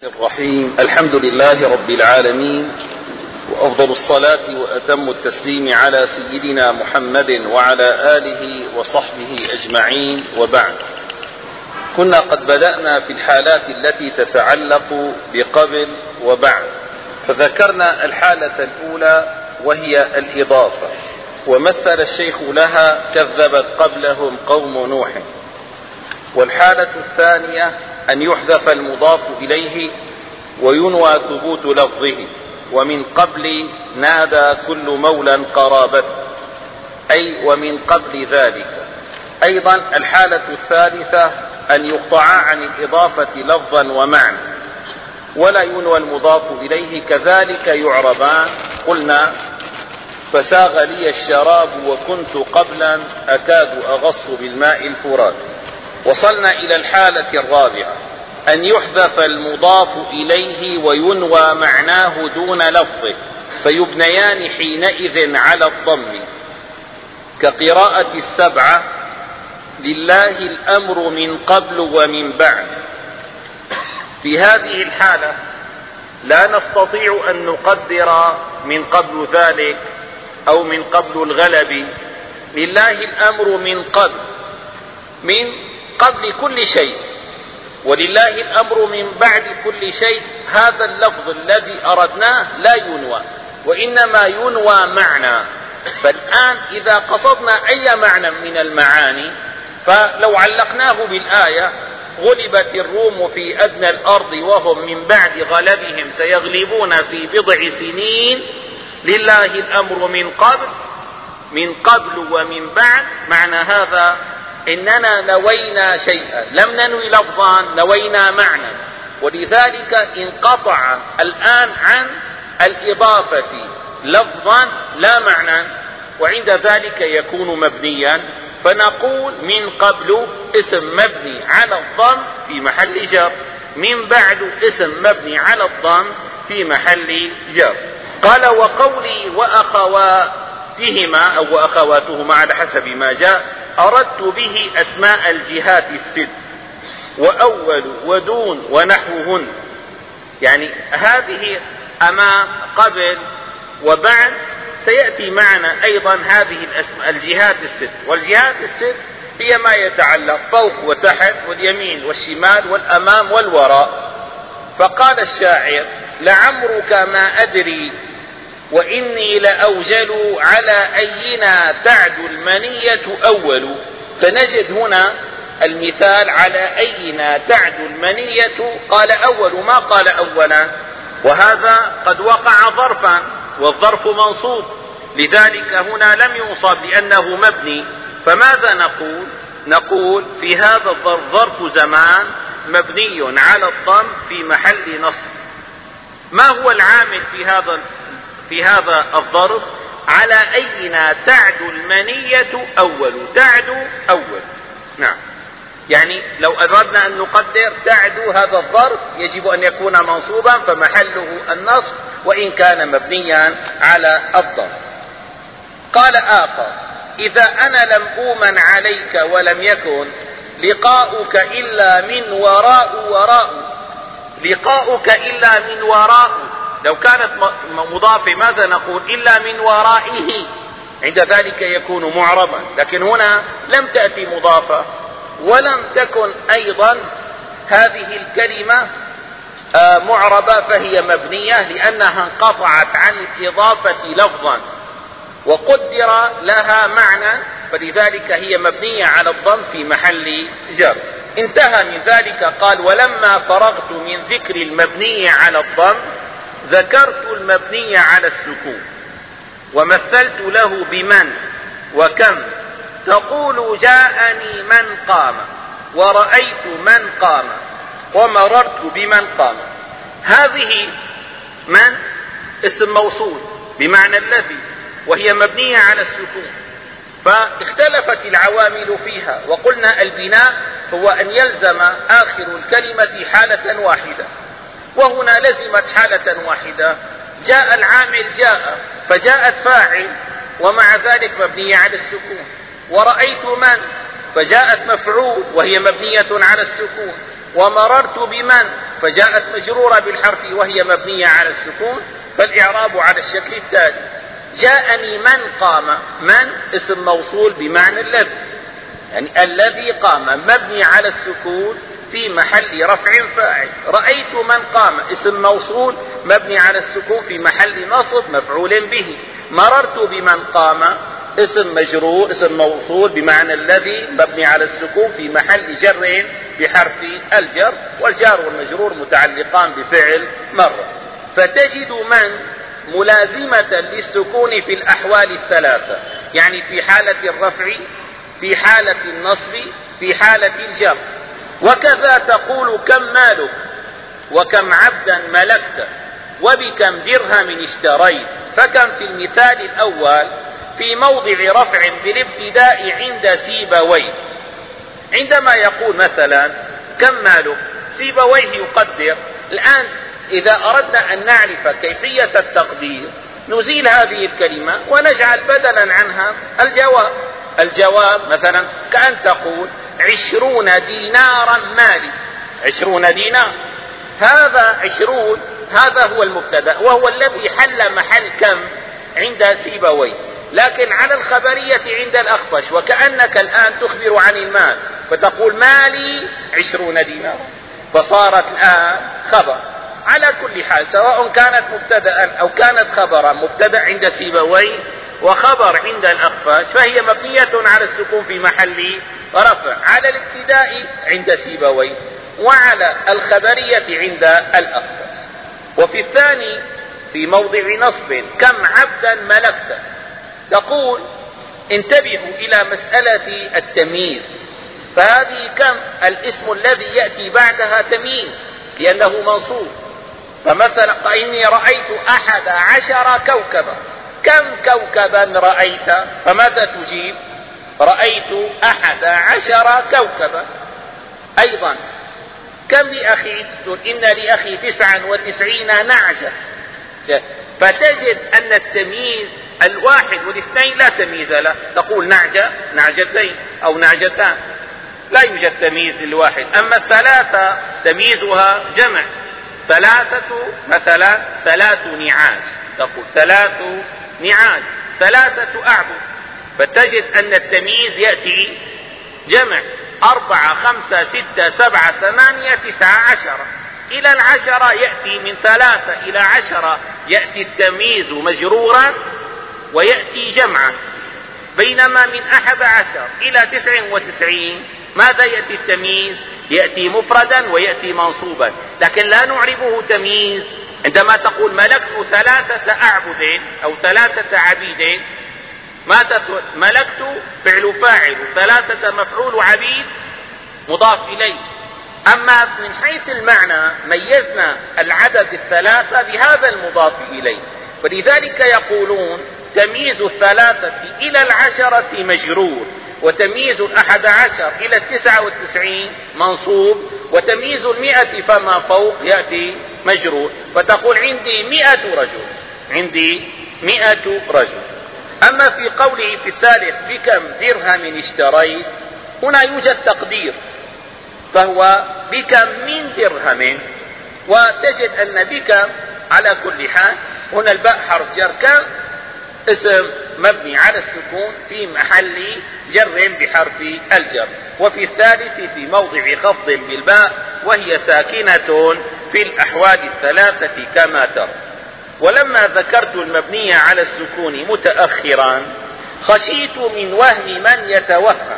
الرحيم. الحمد لله رب العالمين، وأفضل الصلاة وأتم التسليم على سيدنا محمد وعلى آله وصحبه أجمعين، وبعد. كنا قد بدأنا في الحالات التي تتعلق بقبل وبعد، فذكرنا الحالة الأولى وهي الإضافة، ومثل الشيخ لها كذبت قبلهم قوم نوح. والحالة الثانية أن يحذف المضاف إليه وينوى ثبوت لفظه، ومن قبل نادى كل مولى قرابته، أي ومن قبل ذلك. أيضا الحالة الثالثة أن يقطع عن الإضافة لفظا ومعنى ولا ينوى المضاف إليه، كذلك يعربان. قلنا فساغ لي الشراب وكنت قبلا أكاد أغص بالماء الفرات. وصلنا إلى الحالة الرابعة أن يحذف المضاف إليه وينوى معناه دون لفظه، فيبنيان حينئذ على الضم، كقراءة السبعة لله الأمر من قبل ومن بعد. في هذه الحالة لا نستطيع أن نقدر من قبل ذلك أو من قبل الغلب. لله الأمر من قبل كل شيء، ولله الأمر من بعد كل شيء. هذا اللفظ الذي أردناه لا ينوى، وإنما ينوى معنى. فالآن إذا قصدنا أي معنى من المعاني، فلو علقناه بالآية غلبت الروم في أدنى الأرض وهم من بعد غلبهم سيغلبون في بضع سنين، لله الأمر من قبل ومن بعد. معنى هذا إننا نوينا شيئا، لم ننوي لفظا، نوينا معنى، ولذلك انقطع الآن عن الإضافة لفظا لا معنى، وعند ذلك يكون مبنيا. فنقول من قبل اسم مبني على الضم في محل جر، من بعد اسم مبني على الضم في محل جر. قال وقولي وأخواتهما أو وأخواتهما على حسب ما جاء، أردت به أسماء الجهات الست، وأول ودون ونحوهن. يعني هذه أمام قبل وبعد سيأتي معنا أيضا هذه الجهات الست. والجهات الست هي ما يتعلق فوق وتحت واليمين والشمال والأمام والوراء. فقال الشاعر لعمرك ما أدري وإني لأوجل على أينا تعد المنية أول. فنجد هنا المثال على أينا تعد المنية، قال أول ما قال أولا، وهذا قد وقع ظرفا والظرف منصوب، لذلك هنا لم ينصب لأنه مبني. فماذا نقول في هذا الظرف ظرف زمان مبني على الضم في محل نصب. ما هو العامل في هذا الظرف؟ على أينا تعد المنية أول، تعد أول. نعم، يعني لو أردنا أن نقدر تعد هذا الظرف يجب أن يكون منصوبا فمحله النصب، وإن كان مبنيا على الضم. قال آخر إذا أنا لم أؤمن عليك ولم يكن لقاؤك إلا من وراء. لقاؤك إلا من وراء، لو كانت مضافة ماذا نقول؟ إلا من ورائه، عند ذلك يكون معربا. لكن هنا لم تأتي مضافة ولم تكن أيضا هذه الكلمة معربة، فهي مبنية لأنها انقطعت عن الإضافة لفظا وقدر لها معنى، فلذلك هي مبنية على الضم في محل جر. انتهى من ذلك قال ولما فرغت من ذكر المبني على الضم ذكرت المبني على السكون، ومثلت له بمن وكم، تقول جاءني من قام ورأيت من قام ومررت بمن قام. هذه من اسم موصول بمعنى الذي، وهي مبنية على السكون، فاختلفت العوامل فيها. وقلنا البناء هو أن يلزم آخر الكلمة حالة واحدة، وهنا لزمت حالة واحدة. جاء العامل فجاءت فاعل ومع ذلك مبنية على السكون. ورأيت من فجاءت مفعول وهي مبنية على السكون. ومررت بمن فجاءت مجرورة بالحرف وهي مبنية على السكون، فالإعراب على الشكل التالي: جاءني من قام. من اسم موصول بمعنى الذي، يعني الذي قام مبني على السكون في محل رفع فاعل. رأيت من قام اسم موصول مبني على السكون في محل نصب مفعول به. مررت بمن قام اسم مجرور اسم موصول بمعنى الذي مبني على السكون في محل جر بحرف الجر، والجار والمجرور متعلقان بفعل مرة. فتجد من ملازمة للسكون في الأحوال الثلاثة، يعني في حالة الرفع، في حالة النصب، في حالة الجر. وكذا تقول كم مالك، وكم عبدا ملكت، وبكم درهم اشتريت. فكم في المثال الأول في موضع رفع بالابتداء عند سيبويه. عندما يقول مثلا كم مالك، سيبويه يقدر. الآن إذا أردنا أن نعرف كيفية التقدير نزيل هذه الكلمة ونجعل بدلا عنها الجواب. الجواب مثلا كأن تقول 20 دينارا مالي. 20 دينار، هذا 20 هذا هو المبتدأ وهو الذي حل محل كم عند سيبويه، لكن على الخبرية عند الأخفش، وكأنك الآن تخبر عن المال فتقول مالي 20 دينار، فصارت الآن خبر. على كل حال سواء كانت مبتدأ أو كانت خبرا، مبتدأ عند سيبويه وخبر عند الأخفش، فهي مبنية على السكون في محل رفع، على الابتداء عند سيبويه وعلى الخبرية عند الأخفش. وفي الثاني في موضع نصب كم عبدا ملكت، تقول انتبهوا إلى مسألة التمييز. فهذه كم الاسم الذي يأتي بعدها تمييز لأنه منصوب. فمثلا إني رأيت 11 كوكبا. كم كوكبا رأيت؟ فماذا تجيب؟ رأيت 11 كوكبا. أيضا كم لأخي؟ تقول إن لأخي 99 نعجة. فتجد أن التمييز الواحد والاثنين لا تمييز له، تقول نعجة، نعجتين أو نعجتان، لا يوجد تمييز للواحد. أما الثلاثة تمييزها جمع، ثلاثة مثلا 3 نعاج، تقول 3 نعاج، 3 أعبد. فتجد أن التمييز يأتي جمع، 4 5 6 7 8 9 10. إلى 10 يأتي من 3 إلى 10 يأتي التمييز مجرورا ويأتي جمعا، بينما من 11 إلى 99 ماذا يأتي التمييز؟ يأتي مفردا ويأتي منصوبا، لكن لا نعربه تمييز. عندما تقول ملكت 3 أعبد أو 3 عبيد، ماذا ملكت؟ فعل فاعل، 3 مفعول، عبيد مضاف إليه. أما من حيث المعنى ميزنا العدد 3 بهذا المضاف إليه، ولذلك يقولون تمييز 3 إلى 10 مجرور، وتمييز 11 إلى 99 منصوب، وتمييز 100 فما فوق يأتي مجرور. فتقول عندي 100 رجل، عندي 100 رجل. أما في قوله في الثالث بكم درهم اشتريت، هنا يوجد تقدير، فهو بكم من درهم. وتجد أن بكم على كل حال هنا الباء حرف جر، كم اسم مبني على السكون في محل جر بحرف الجر. وفي الثالث في موضع خفض بالباء وهي ساكنة في الأحوال الثلاثة كما ترى. ولما ذكرت المبني على السكون متأخرا خشيت من وهم من يتوهم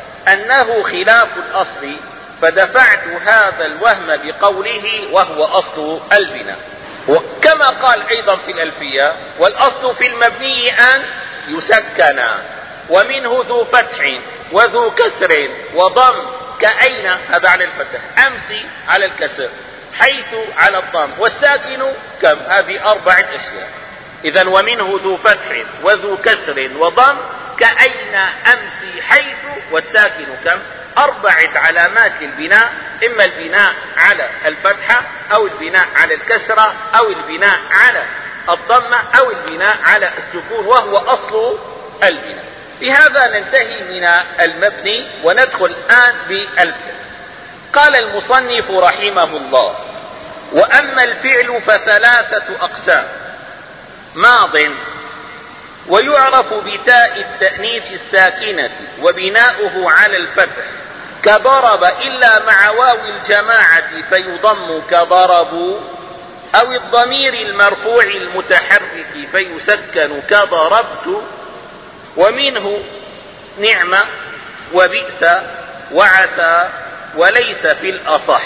أنه خلاف الأصل، فدفعت هذا الوهم بقوله وهو أصل البناء. وكما قال أيضا في الألفية والأصل في المبني أن يسكن، ومنه ذو فتح وذو كسر وضم، كأين هذا على الفتح، أمسي على الكسر، حيث على الضم، والساكن كم، هذه 4 أشياء. إذن ومنه ذو فتح وذو كسر وضم، كأين أمسي حيث، والساكن كم، 4 علامات للبناء، إما البناء على الفتحة أو البناء على الكسرة أو البناء على الضمة أو البناء على السكون، وهو أصل البناء. بهذا ننتهي من المبني وندخل الآن بالفعل. قال المصنف رحمه الله وأما الفعل فثلاثة أقسام: ماض ويعرف بتاء التأنيث الساكنة وبناؤه على الفتح كضرب إلا مع واو الجماعة فيضم كضربوا، أو الضمير المرفوع المتحرك فيسكن كضربت، ومنه نعم وبئس وعسى وليس في الأصح.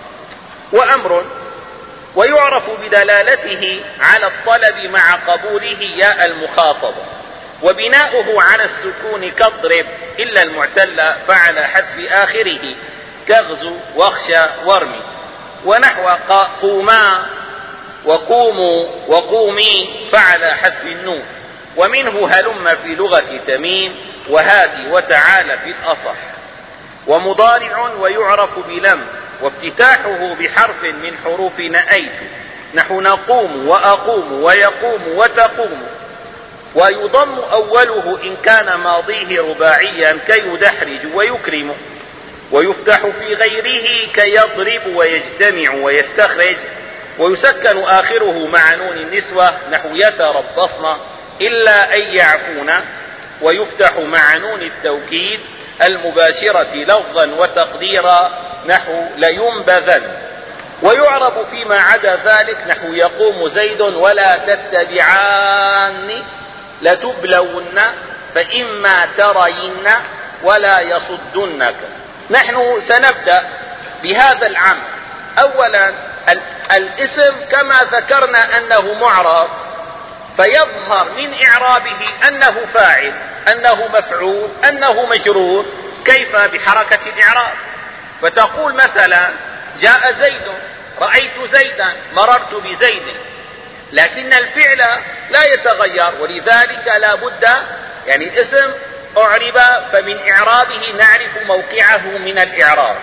وأمر ويعرف بدلالته على الطلب مع قبوله ياء المخاطبة وبناؤه على السكون كاضرب إلا المعتل فعلى حذف آخره كاغزو واخشى وارمي، ونحو قوما وقوموا وقومي فعلى حذف النون. ومنه هلم في لغة تميم وهادي وتعالى في الأصح. ومضارع ويعرف بلم وافتتاحه بحرف من حروف نأيت نحو نقوم وأقوم ويقوم وتقوم، ويضم أوله إن كان ماضيه رباعيا كيدحرج ويكرم، ويفتح في غيره كيضرب ويجتمع ويستخرج، ويسكن آخره مع نون النسوة نحو يتربصن إلا أن يعفون، ويفتح مع نون التوكيد المباشرة لفظا وتقديرا نحو لينبذن. ويعرب فيما عدا ذلك نحو يقوم زيد ولا تتبعان لتبلون فإما ترين ولا يصدنك. نحن سنبدأ بهذا العمل. أولا الاسم كما ذكرنا أنه معرب، فيظهر من إعرابه أنه فاعل، أنه مفعول، أنه مجرور. كيف؟ بحركة الإعراب. فتقول مثلا جاء زيد، رأيت زيدا، مررت بزيد، لكن الفعل لا يتغير، ولذلك لا بد يعني الاسم أعرب فمن إعرابه نعرف موقعه من الإعراب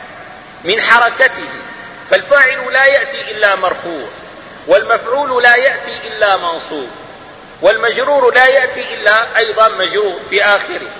من حركته، فالفاعل لا يأتي إلا مرفوع، والمفعول لا يأتي إلا منصوب، والمجرور لا يأتي إلا أيضا مجرور في آخره.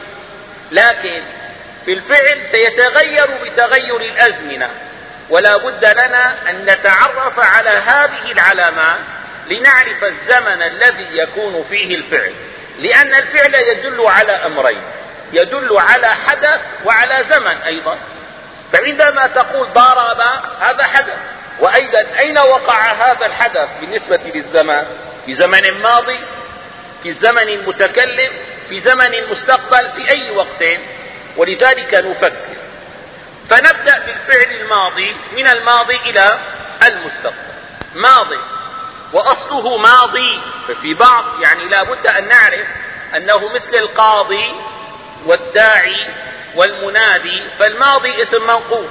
لكن في الفعل سيتغير بتغير الأزمنة، ولا بد لنا أن نتعرف على هذه العلامات لنعرف الزمن الذي يكون فيه الفعل، لأن الفعل يدل على أمرين: يدل على حدث وعلى زمن أيضا. فعندما تقول ضرب هذا حدث، وأيضا أين وقع هذا الحدث بالنسبة للزمان؟ في زمن ماضي، في الزمن المتكلم، في زمن المستقبل، في أي وقت. ولذلك نفكر، فنبدأ بالفعل الماضي من الماضي إلى المستقبل. ماضي وأصله ماضي، ففي بعض يعني لا بد أن نعرف أنه مثل القاضي والداعي والمنادي، فالماضي اسم منقوص،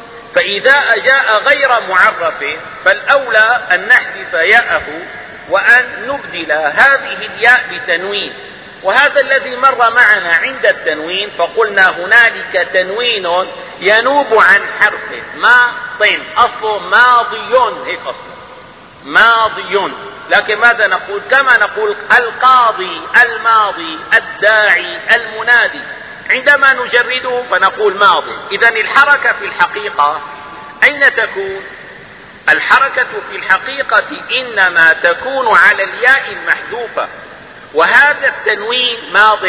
فإذا جاء غير معرف فالأولى أن نحذف ياءه وأن نبدل هذه الياء بتنوين. وهذا الذي مر معنا عند التنوين، فقلنا هنالك تنوين ينوب عن حرف ماض، أصله ماضي، هيك أصله ماضي. لكن ماذا نقول؟ كما نقول القاضي، الماضي، الداعي، المنادي، عندما نجرده فنقول ماضي. إذن الحركة في الحقيقة أين تكون؟ الحركة في الحقيقة إنما تكون على الياء المحذوفة، وهذا التنوين ماض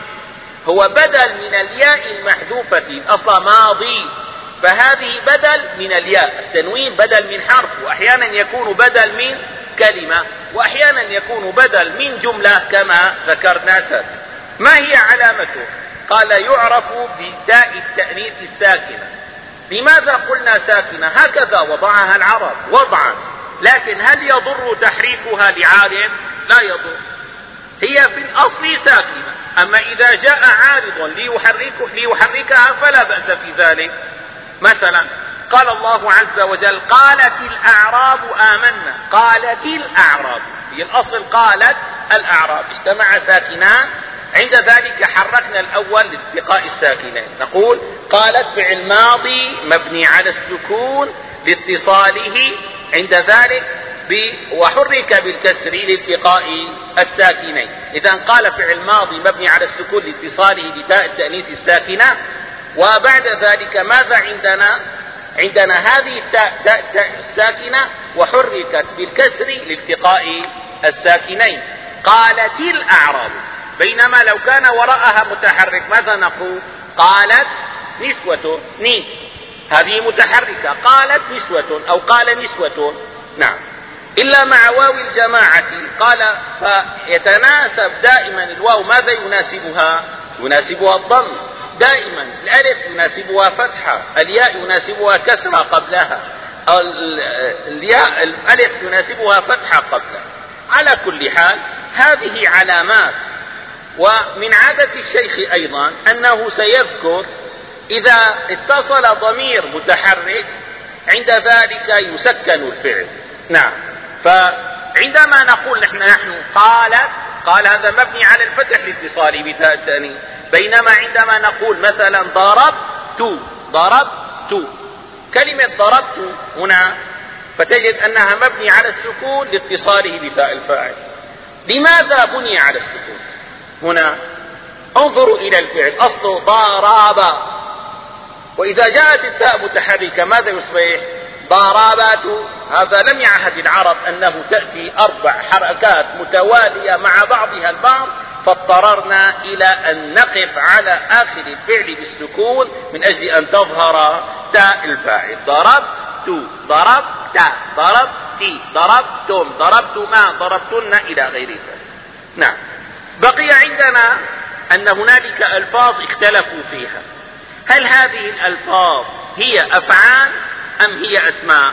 هو بدل من الياء المحذوفة، أصلا ماضي، فهذه بدل من الياء. التنوين بدل من حرف، وأحيانا يكون بدل من كلمة، وأحيانا يكون بدل من جملة كما ذكرنا سابقا. ما هي علامته؟ قال يعرف بتاء التأنيث الساكنة. لماذا قلنا ساكنة؟ هكذا وضعها العرب وضعا، لكن هل يضر تحريكها لعارض؟ لا يضر، هي في الأصل ساكنة، أما إذا جاء عارض ليحركها فلا بأس في ذلك. مثلا قال الله عز وجل قالت الأعراب آمنا، قالت الأعراب، هي الأصل قالت الأعراب، اجتمع ساكنان، عند ذلك حركنا الأول لالتقاء الساكنين، نقول قالت فعل ماضي مبني على السكون لاتصاله عند ذلك وحرك بالكسر لالتقاء الساكنين. إذا قال فعل ماضي مبني على السكون لاتصاله بتاء التأنيث الساكنة. وبعد ذلك ماذا عندنا؟ عندنا هذه التاء الساكنة وحركت بالكسر لالتقاء الساكنين. قالت الأعراب، بينما لو كان وراءها متحرك ماذا نقول؟ قالت نسوة، هذه متحركة، قالت نسوة أو قال نسوة. نعم، إلا مع واو الجماعة قال، فيتناسب دائما الواو ماذا يناسبها؟ يناسبها الضم دائما، الألف يناسبها فتحة، الياء يناسبها كسرة قبلها، الألف يناسبها فتحة قبلها. على كل حال هذه علامات. ومن عادة الشيخ أيضا أنه سيذكر إذا اتصل ضمير متحرك عند ذلك يسكن الفعل. نعم، فعندما نقول نحن قال هذا مبني على الفتح لاتصاله بتاء التأنيث، بينما عندما نقول مثلا ضربت، كلمة ضربت هنا فتجد أنها مبني على السكون لاتصاله بتاء الفاعل. لماذا بني على السكون هنا؟ انظروا إلى الفعل، أصله ضرب، وإذا جاءت التاء متحركة ماذا يصبح؟ ضربات. هذا لم يعهد العرب أنه تأتي 4 حركات متوالية مع بعضها البعض، فاضطررنا إلى أن نقف على آخر الفعل بالسكون من أجل أن تظهر تاء الفاعل. ضربت، ضربت، ضربت، ضربتم، ضربتما، ضربتن، إلى غير ذلك. نعم، بقي عندنا أن هنالك ألفاظ اختلفوا فيها، هل هذه الألفاظ هي أفعال أم هي أسماء؟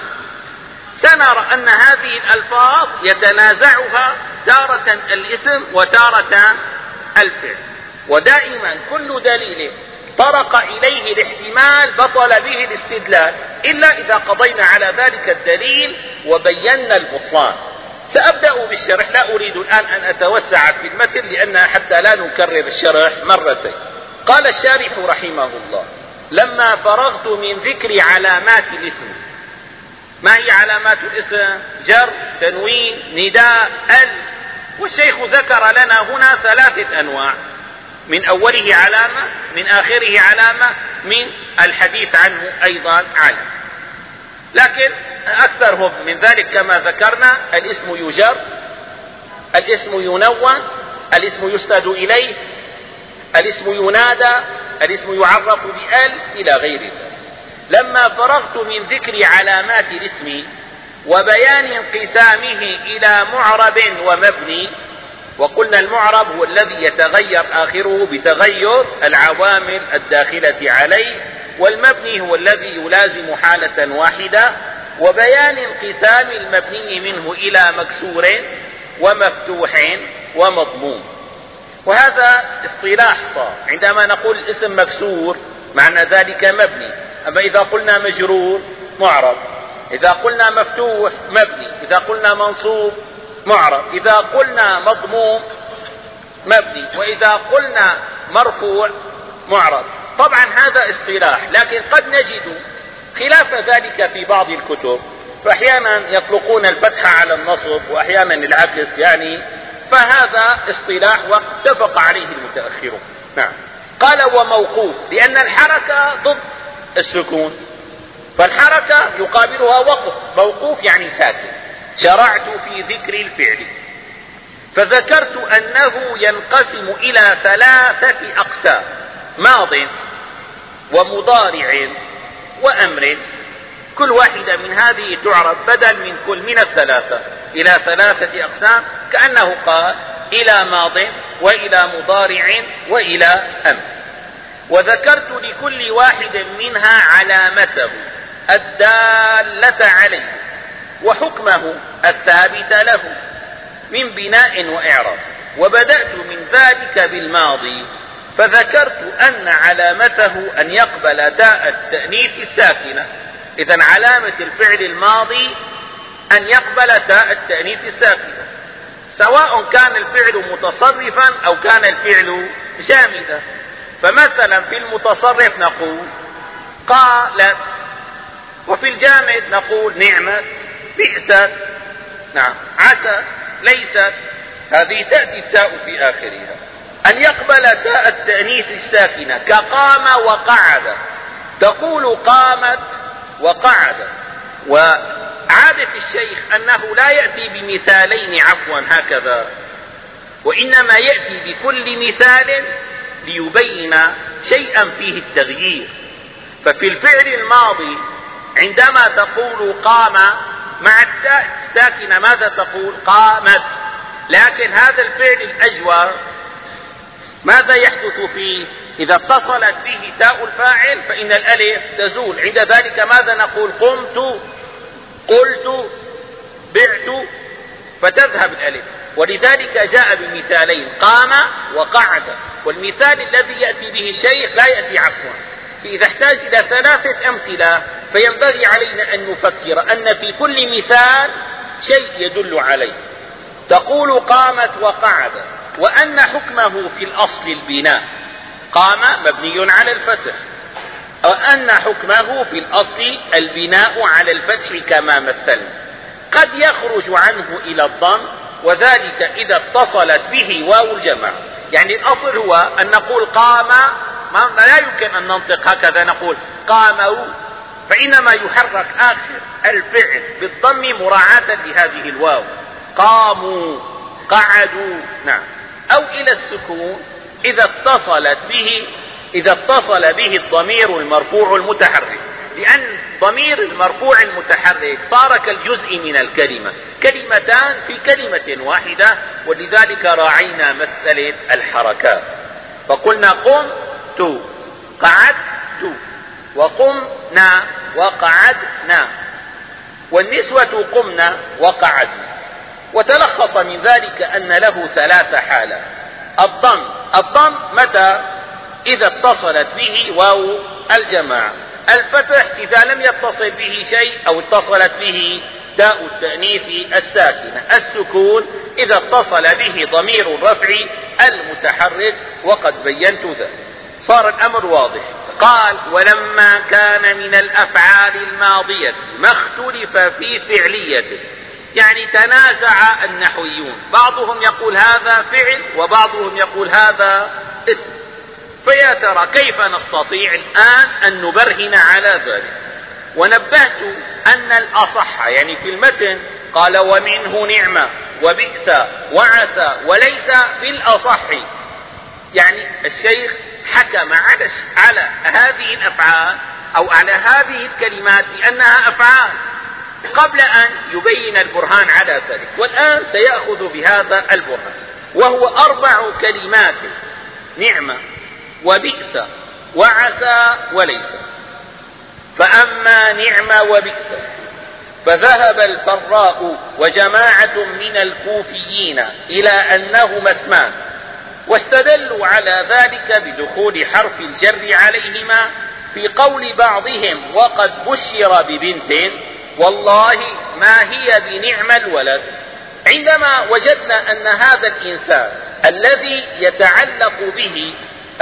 سنرى أن هذه الألفاظ يتنازعها تارة الاسم وتارة الفعل، ودائما كل دليل طرق إليه الاحتمال بطل به الاستدلال، إلا إذا قضينا على ذلك الدليل وبينا البطلان. سأبدأ بالشرح، لا أريد الآن أن أتوسع في المتن لأن حتى لا نكرر الشرح مرتين. قال الشارح رحمه الله: لما فرغت من ذكر علامات الاسم. ما هي علامات الاسم؟ جر، تنوين، نداء، والشيخ ذكر لنا هنا 3 أنواع، من أوله علامة، من آخره علامة، من الحديث عنه أيضا علامة. لكن أكثرهم من ذلك كما ذكرنا: الاسم يجر، الاسم ينون، الاسم يسند إليه، الاسم ينادى، الاسم يعرف بأل، إلى غير ذلك. لما فرغت من ذكر علامات الاسم وبيان انقسامه إلى معرب ومبني، وقلنا المعرب هو الذي يتغير آخره بتغير العوامل الداخلة عليه، والمبني هو الذي يلازم حالة واحدة، وبيان انقسام المبني منه إلى مكسور ومفتوح ومضموم. وهذا اصطلاح صار، عندما نقول الاسم مكسور معنى ذلك مبني، أما إذا قلنا مجرور معرب، إذا قلنا مفتوح مبني، إذا قلنا منصوب معرب، إذا قلنا مضموم مبني، وإذا قلنا مرفوع معرب. طبعا هذا اصطلاح، لكن قد نجد خلاف ذلك في بعض الكتب، فأحيانا يطلقون الفتح على النصب وأحيانا العكس، فهذا اصطلاح واتفق عليه المتأخرون. نعم. قال: وموقوف، لأن الحركة ضد السكون، فالحركة يقابلها وقف، موقوف يعني ساكن. شرعت في ذكر الفعل فذكرت أنه ينقسم إلى 3 أقسام: ماض ومضارع وأمر. كل واحدة من هذه تعرف بدل من كل من 3 إلى 3 أقسام، كأنه قال: إلى ماض وإلى مضارع وإلى أمر. وذكرت لكل واحد منها علامته الدالة عليه وحكمه الثابت له من بناء وإعراب. وبدأت من ذلك بالماضي، فذكرت أن علامته أن يقبل تاء التأنيث الساكنة. إذن علامة الفعل الماضي أن يقبل تاء التأنيث الساكنة، سواء كان الفعل متصرفا أو كان الفعل جامدا. فمثلا في المتصرف نقول قالت، وفي الجامد نقول نعمت، بئست، نعم، عسى، ليست. هذه تأتي التاء في آخرها. أن يقبل تاء التأنيث الساكنة كقام وقعد، تقول قامت وقعد. وعادة الشيخ أنه لا يأتي بمثالين عفوا هكذا، وإنما يأتي بكل مثال ليبين شيئا فيه التغيير. ففي الفعل الماضي عندما تقول قام مع التاء الساكنة ماذا تقول؟ قامت. لكن هذا الفعل الأجور ماذا يحدث فيه؟ إذا اتصلت به تاء الفاعل فإن الألف تزول، عند ذلك ماذا نقول؟ قمت، قلت، بعت، فتذهب الألف. ولذلك جاء بمثالين قام وقعد. والمثال الذي يأتي به الشيخ لا يأتي عفوا. فإذا احتاج إلى 3 أمثلة فينبغي علينا أن نفكر أن في كل مثال شيء يدل عليه. تقول قامت وقعد، وأن حكمه في الأصل البناء. قام مبني على الفتح، وأن حكمه في الأصل البناء على الفتح كما مثلنا. قد يخرج عنه إلى الضم، وذلك إذا اتصلت به واو الجمع. يعني الأصل هو أن نقول قام، لا يمكن أن ننطق هكذا نقول قاموا، فإنما يحرك آخر الفعل بالضم مراعاة لهذه الواو. قاموا، قعدوا، نعم. أو إلى السكون إذا اتصل به الضمير المرفوع المتحرك، لأن ضمير المرفوع المتحرك صار كالجزء من الكلمة، كلمتان في كلمة واحدة، ولذلك راعينا مسألة الحركات. فقلنا قمت، قعدت، وقمنا وقعدنا، والنسوة قمنا وقعدنا. وتلخص من ذلك أن له 3 حالات. الضم متى؟ إذا اتصلت به واو الجماعة. الفتح إذا لم يتصل به شيء أو اتصلت به تاء التأنيث الساكنة. السكون إذا اتصل به ضمير الرفع المتحرك، وقد بينت ذلك. صار الأمر واضح. قال ولما كان من الأفعال الماضية ما اختلف في فعليته، يعني تنازع النحويون، بعضهم يقول هذا فعل وبعضهم يقول هذا اسم. فيا ترى كيف نستطيع الآن أن نبرهن على ذلك؟ ونبهت أن الأصح يعني في المتن قال ومنه نعمة وبئس وعسى وليس بالأصح. يعني الشيخ حكم على هذه الأفعال أو على هذه الكلمات بأنها أفعال قبل أن يبين البرهان على ذلك. والآن سيأخذ بهذا البرهان، وهو 4 كلمات: نعمة وبئس وعسى وليس. فأما نعمة وبئس فذهب الفراء وجماعة من الكوفيين إلى أنهما اسمان، واستدلوا على ذلك بدخول حرف الجر عليهما في قول بعضهم وقد بشر ببنت والله ما هي بنعم الولد. عندما وجدنا أن هذا الإنسان الذي يتعلق به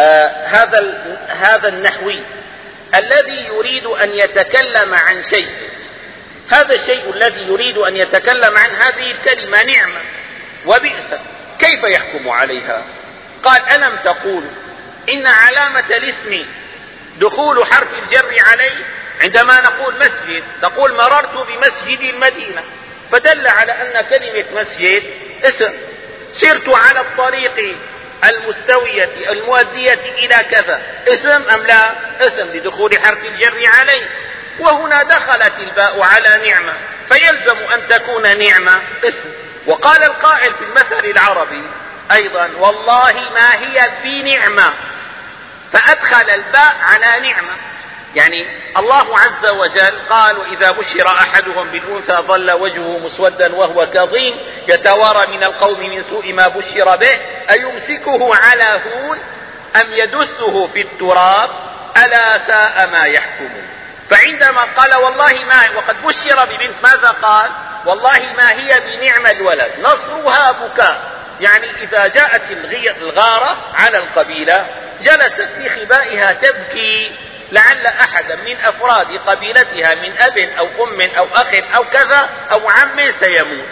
هذا النحوي الذي يريد أن يتكلم عن شيء، هذا الشيء الذي يريد أن يتكلم عن هذه الكلمة نعمة وبئس، كيف يحكم عليها؟ قال ألم تقول إن علامة الاسم دخول حرف الجر عليه؟ عندما نقول مسجد تقول مررت بمسجد المدينة، فدل على أن كلمة مسجد اسم. سرت على الطريق المستوية المؤدية إلى كذا، اسم أم لا؟ اسم لدخول حرف الجر عليه. وهنا دخلت الباء على نعمة، فيلزم أن تكون نعمة اسم. وقال القائل في المثل العربي أيضا والله ما هي بنعمة، فأدخل الباء على نعمة. يعني الله عز وجل قال وإذا بشر أحدهم بالأنثى ظل وجهه مسودا وهو كظيم يتوارى من القوم من سوء ما بشر به أيمسكه على هون أم يدسه في التراب ألا ساء ما يحكمون. فعندما قال والله ما وقد بشر ببنت ماذا قال؟ والله ما هي بنعم الولد نصرها بكاء. يعني إذا جاءت الغارة على القبيلة جلست في خبائها تبكي لعل أحدا من أفراد قبيلتها من أب أو أم أو أخ أو كذا أو عم سيموت.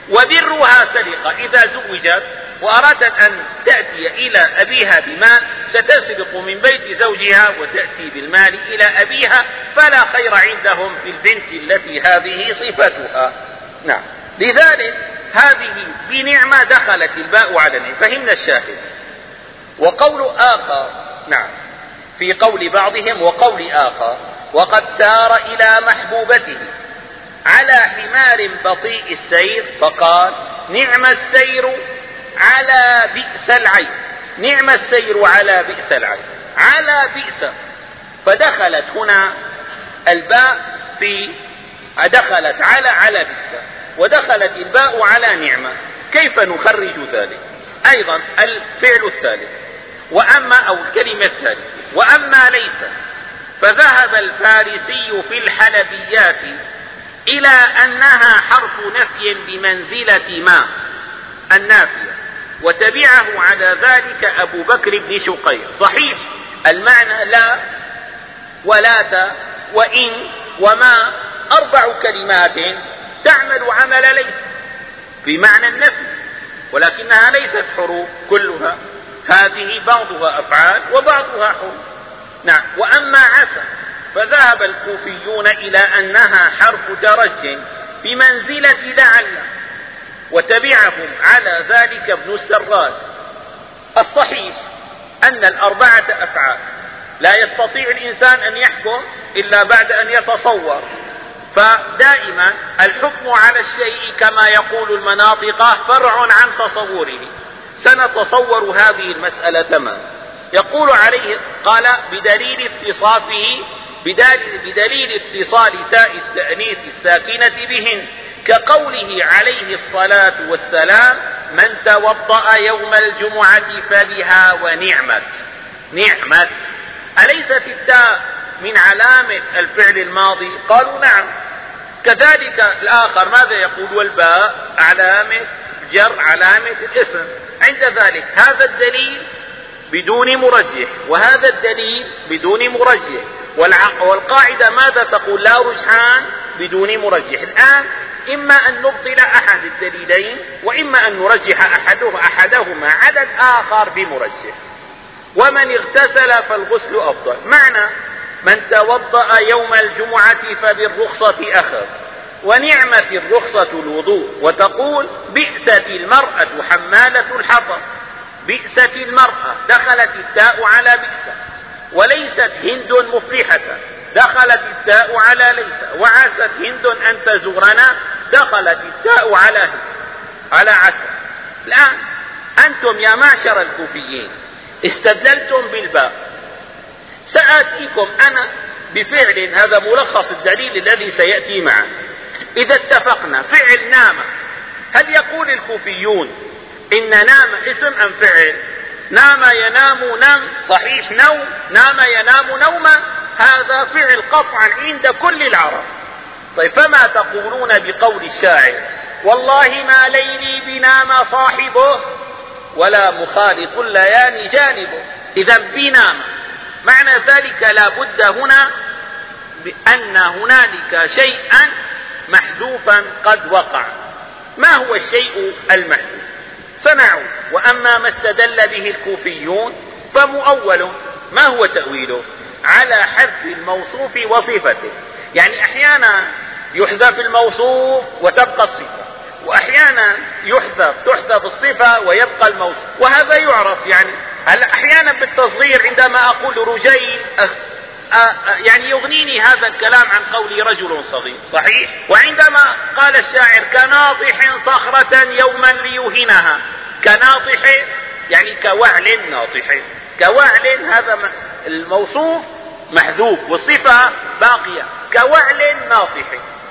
وبرها سرقة، إذا زوجت وأرادت أن تأتي إلى أبيها بمال ستسرق من بيت زوجها وتأتي بالمال إلى أبيها، فلا خير عندهم في البنت التي هذه صفتها. نعم. لذلك هذه بنعمة دخلت الباء على نعمة. فهمنا الشاهد. وقول آخر، نعم، في قول بعضهم وقول آخر: وقد سار إلى محبوبته على حمار بطيء السير فقال: نعم السير على بئس العين. نعم السير على بئس العين، على بئس، فدخلت هنا الباء دخلت على بئس، ودخلت الباء على نعمة. كيف نخرج ذلك؟ أيضا الفعل الثالث، وأما أو الكلمة الثالثة: وأما ليس فذهب الفارسي في الحلبيات إلى أنها حرف نفي بمنزلة ما النافية، وتبعه على ذلك أبو بكر بن شقيق. صحيح المعنى لا ولات وإن وما 4 كلمات تعمل عمل ليس في معنى النفي، ولكنها ليست حروف كلها، هذه بعضها أفعال وبعضها حروف. نعم. وأما عسى فذهب الكوفيون إلى أنها حرف ترج بمنزلة لعل، وتبعهم على ذلك ابن السراج. الصحيح أن 4 أفعال لا يستطيع الإنسان أن يحكم إلا بعد أن يتصور، فدائما الحكم على الشيء كما يقول المناطق فرع عن تصوره. سنتصور هذه المسألة تماما. يقول عليه قال: بدليل اتصافه بدليل اتصال تاء التأنيث الساكنة بهن، كقوله عليه الصلاة والسلام: من توضأ يوم الجمعة فبها ونعمت. نعمت، أليست التاء من علامة الفعل الماضي؟ قالوا نعم. كذلك الآخر ماذا يقول؟ والباء علامة جر، علامة الاسم. عند ذلك هذا الدليل بدون مرجح وهذا الدليل بدون مرجح، والقاعدة ماذا تقول؟ لا رجحان بدون مرجح. الآن إما أن نبطل أحد الدليلين، وإما أن نرجح أحدهما على الآخر بمرجح. ومن اغتسل فالغسل أفضل. معنى من توضأ يوم الجمعة فبالرخصة أخذ، ونعمة الرخصة الوضوء. وتقول: بئست المرأة حمالة الحطب. بئست المرأة، دخلت التاء على بئس. وليست هند مفلحة، دخلت التاء على ليس. وعست هند أن تزورنا، دخلت التاء على عسى. الآن أنتم يا معشر الكوفيين استدللتم بالباء، سآتيكم أنا بفعل، هذا ملخص الدليل الذي سيأتي معه. إذا اتفقنا فعل نام، هل يقول الكوفيون إن نام اسم أم فعل؟ نام ينام نم، صحيح نوم، نام ينام نوما، هذا فعل قطعا عند كل العرب. طيب فما تقولون بقول الشاعر: والله ما ليلي بنام صاحبه ولا مخالط الليالي جانبه؟ إذا بنام، معنى ذلك لا بد هنا بأن هنالك شيئا محذوفا قد وقع. ما هو الشيء المحذوف؟ سنعود. وأما ما استدل به الكوفيون فمؤول. ما هو تأويله؟ على حذف الموصوف وصفته. يعني أحيانا يحذف الموصوف وتبقى الصفة، وأحيانا تحذف الصفة ويبقى الموصوف، وهذا يعرف. يعني أحيانا بالتصغير عندما أقول رجيل يعني يغنيني هذا الكلام عن قولي رجل صغير، صحيح؟ وعندما قال الشاعر: كناطح صخرة يوما ليهنها، كناطح يعني كوعل ناطح، كوعل، هذا الموصوف محذوف والصفة باقية، كوعل ناطح.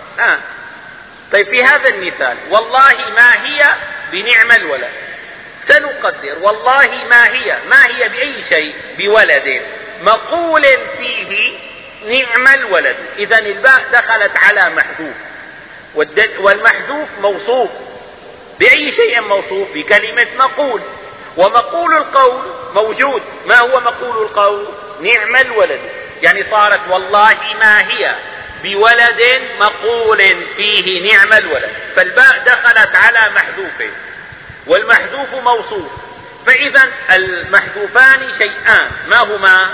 طيب في هذا المثال: والله ما هي بنعم الولد، سنقدر والله ما هي بأي شيء؟ بولد مقول فيه نعم الولد. إذن الباء دخلت على محذوف، والمحذوف موصوف بأي شيء موصوف؟ بكلمة مقول. ومقول القول موجود. ما هو مقول القول؟ نعم الولد. يعني صارت والله ما هي بولد مقول فيه نعم الولد، فالباء دخلت على محذوف، والمحذوف موصوف. فإذا المحذوفان شيئان، ما هما؟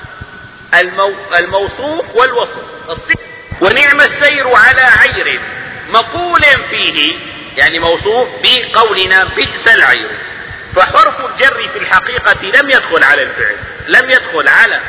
الموصوف والوصف. ونعم السير على عير مقول فيه، يعني موصوف بقولنا بئس العير، فحرف الجر في الحقيقة لم يدخل على الفعل، لم يدخل على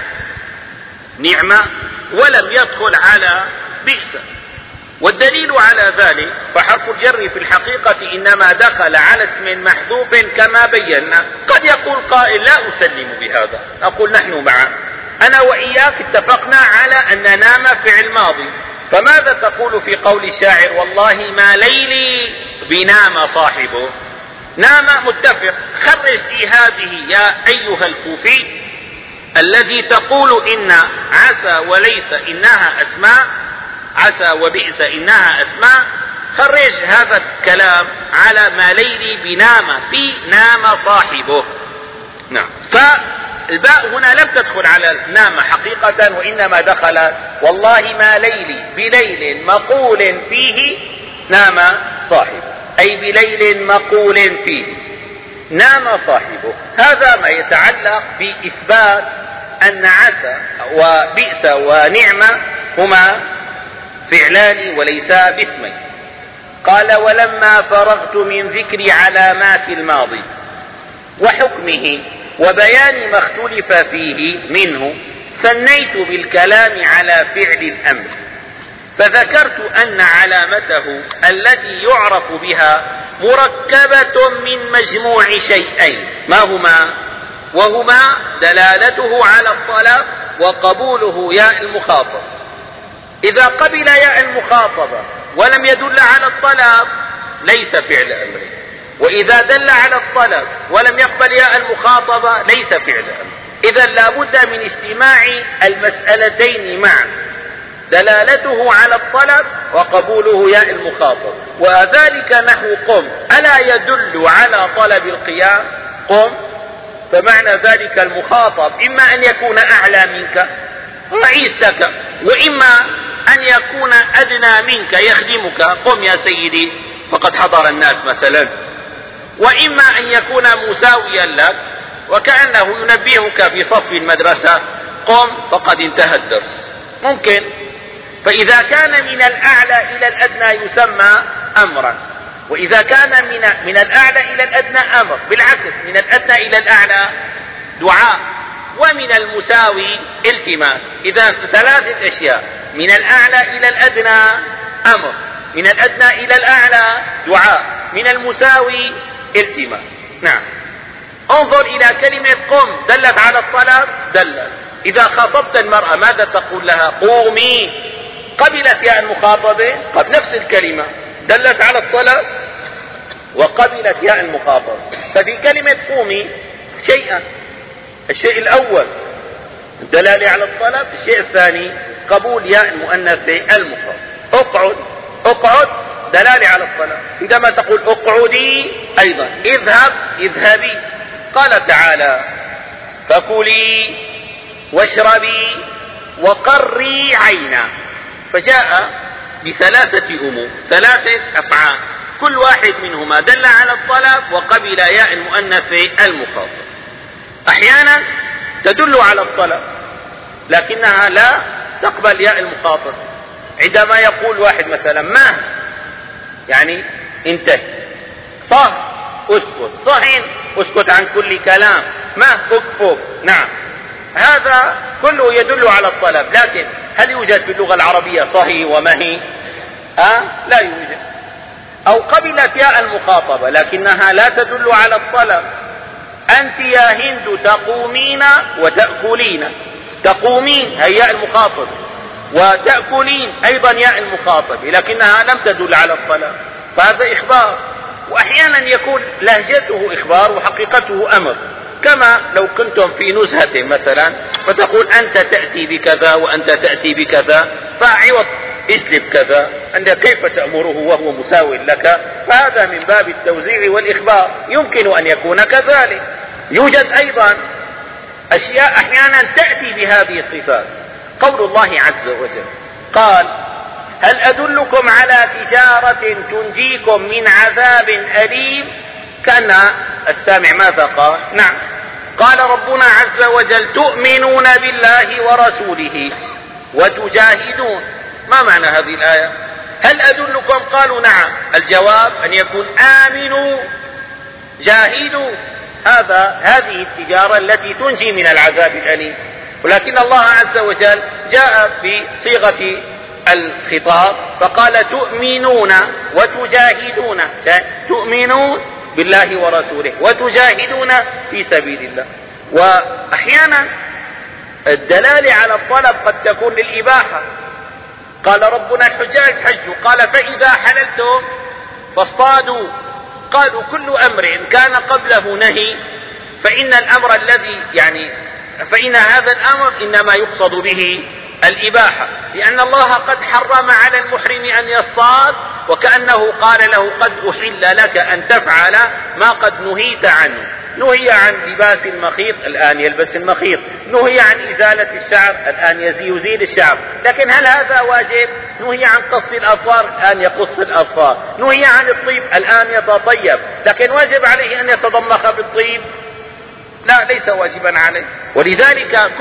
نعمة ولم يدخل على بئس. والدليل على ذلك فحرف الجر في الحقيقة إنما دخل على اسم محذوف كما بينا. قد يقول قائل لا أسلم بهذا، أقول نحن معا، أنا وإياك اتفقنا على أن نام فعل ماضي، فماذا تقول في قول الشاعر والله ما ليلي بنام صاحبه؟ نام متفق. خرج لي هذه يا أيها الكوفي الذي تقول إن عسى وليس إنها أسماء، عسى وبئس إنها أسماء، خرج هذا الكلام على ما ليلي بنام في نام صاحبه. نعم. فالباء هنا لم تدخل على نام حقيقة، وإنما دخل والله ما ليلي بليل مقول فيه نام صاحبه، أي بليل مقول فيه نام صاحبه. هذا ما يتعلق بإثبات أن عسى وبئس ونعمة هما فعلان وليسا باسمين. قال ولما فرغت من ذكر علامات الماضي وحكمه وبيان ما اختلف فيه منه ثنيت بالكلام على فعل الأمر، فذكرت أن علامته التي يعرف بها مركبة من مجموع شيئين، ما هما؟ وهما دلالته على الطلب وقبوله ياء المخاطب. إذا قبل ياء المخاطبة ولم يدل على الطلب ليس فعل أمر، وإذا دل على الطلب ولم يقبل ياء المخاطبة ليس فعل أمر. إذا لا بد من اجتماع المسألتين معا، دلالته على الطلب وقبوله ياء المخاطب. وذلك نحو قم، ألا يدل على طلب القيام؟ قم، فمعنى ذلك المخاطب إما أن يكون أعلى منك رئيسك، وإما أن يكون أدنى منك يخدمك، قم يا سيدي فقد حضر الناس مثلا، وإما أن يكون مساويا لك وكأنه ينبهك في صف المدرسة، قم فقد انتهى الدرس، ممكن. فإذا كان من الأعلى إلى الأدنى يسمى أمرا، وإذا كان من الأعلى إلى الأدنى أمر، بالعكس من الأدنى إلى الأعلى دعاء، ومن المساوي التماس. إذا ثلاثة أشياء، من الأعلى إلى الأدنى أمر، من الأدنى إلى الأعلى دعاء، من المساوي التماس. نعم. انظر إلى كلمة قم، دلت على الطلب؟ دلت. إذا خاطبت المرأة ماذا تقول لها؟ قومي، قبلت ياء المخاطبة؟ قد نفس الكلمة دلت على الطلب وقبلت ياء المخاطبة. ففي كلمة قومي شيئا، الشيء الأول الدلالة على الطلب، الشيء الثاني قبول ياء المؤنث المخاطب. اقعد، اقعد دلالة على الطلب. عندما تقول اقعدي أيضا، اذهب، اذهبي. قال تعالى فكلي واشربي وقري عينا، فجاء بثلاثة أمور، ثلاثة أفعال، كل واحد منهما دل على الطلب وقبل ياء المؤنث المخاطب. أحيانا تدل على الطلب لكنها لا تقبل ياء المخاطب. عندما يقول واحد مثلا ما، يعني انتهي، صح اسكت، صحين اسكت عن كل كلام، ما اكفف. نعم، هذا كله يدل على الطلب، لكن هل يوجد في اللغة العربية صحي ومهي؟ لا يوجد. أو قبلت ياء المخاطبة لكنها لا تدل على الطلب. أنت يا هند تقومين وتأكلين، تقومين هي ياء المخاطب، وتأكلين أيضا ياء المخاطب، لكنها لم تدل على الطلب، فهذا إخبار. وأحيانا يكون لهجته إخبار وحقيقته أمر، كما لو كنتم في نزهة مثلا فتقول أنت تأتي بكذا وأنت تأتي بكذا، فعوض اسلب كذا، أنت كيف تأمره وهو مساو لك؟ فهذا من باب التوزيع والإخبار، يمكن أن يكون كذلك. يوجد أيضا أشياء أحيانا تأتي بهذه الصفات، قول الله عز وجل قال هل أدلكم على تجارة تنجيكم من عذاب أليم؟ كان السامع ماذا قال؟ نعم، قال ربنا عز وجل تؤمنون بالله ورسوله وتجاهدون. ما معنى هذه الآية؟ هل أدلكم؟ قالوا نعم. الجواب أن يكون آمنوا جاهدوا. هذه التجارة التي تنجي من العذاب الأليم. ولكن الله عز وجل جاء بصيغة الخطاب فقال تؤمنون وتجاهدون، تؤمنون بالله ورسوله وتجاهدون في سبيل الله. وأحيانا الدلالة على الطلب قد تكون للإباحة. قال ربنا الحجاج حجوا، قال فإذا حللتم فاصطادوا. قالوا كل أمر كان قبله نهي فإن الأمر الذي فإن هذا الأمر إنما يقصد به الإباحة، لأن الله قد حرم على المحرم أن يصطاد، وكأنه قال له قد أحل لك أن تفعل ما قد نهيت عنه. نهي عن لباس المخيط، الآن يلبس المخيط. نهي عن إزالة الشعر، الآن يزيل الشعر. لكن هل هذا واجب؟ نهي عن قص الأظفار، الآن يقص الأظفار. نهي عن الطيب، الآن يتطيب. لكن واجب عليه أن يتضمخ بالطيب؟ لا، ليس واجبا عليه. ولذلك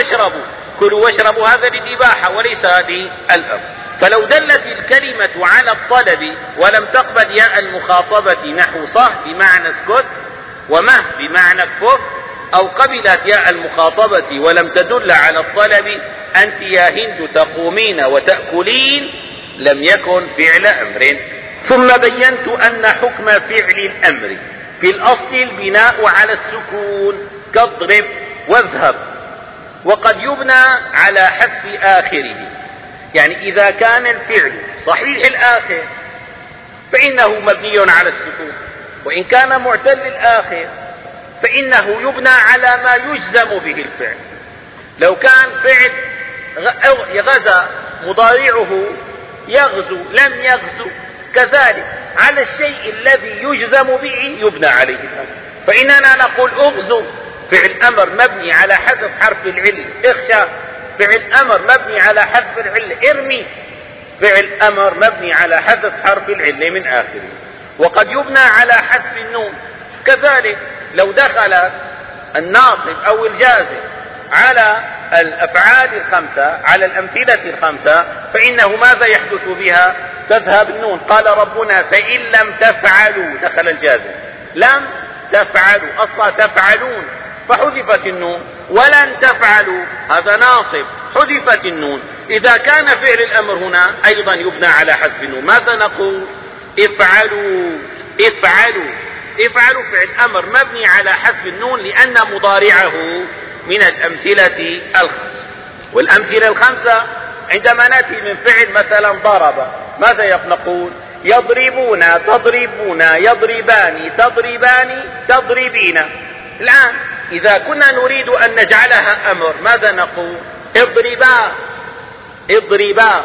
كلوا واشربوا هذا للإباحة وليس للأمر. فلو دلت الكلمة على الطلب ولم تقبل ياء المخاطبة نحو صح بمعنى اسكت ومه بمعنى كف، أو قبلت ياء المخاطبة ولم تدل على الطلب أنت يا هند تقومين وتأكلين، لم يكن فعل أمر. ثم بينت أن حكم فعل الأمر في الأصل البناء على السكون كاضرب واذهب، وقد يبنى على حذف آخره. يعني إذا كان الفعل صحيح الآخر فإنه مبني على السكون، وإن كان معتل الآخر فإنه يبنى على ما يجزم به الفعل. لو كان فعل غزا مضارعه يغزو لم يغزو، كذلك على الشيء الذي يجزم به يبنى عليه الأمر. فإننا نقول اغزو فعل أمر مبني على حذف حرف العلة، اخشى فعل أمر مبني على حذف العلة، ارمي فعل أمر مبني على حذف حرف العلة من آخره. وقد يبنى على حذف النون. كذلك لو دخل الناصب أو الجازم على الأفعال الخمسة، على الأمثلة الخمسة، فإنه ماذا يحدث بها؟ تذهب النون. قال ربنا فإن لم تفعلوا، دخل الجازم، لم تفعلوا أصلا تفعلون فحذفت النون، ولن تفعلوا هذا ناصب حذفت النون. إذا كان فعل الأمر هنا أيضا يبنى على حذف النون، ماذا نقول؟ افعلوا افعلوا افعلوا فعل أمر مبني على حذف النون لأن مضارعه من الأمثلة الخمسة. والأمثلة الخمسة عندما نأتي من فعل مثلا ضرب، ماذا نقول؟ يضربون تضربون يضربان تضربان تضربين. الآن إذا كنا نريد أن نجعلها أمر ماذا نقول؟ اضربا اضربا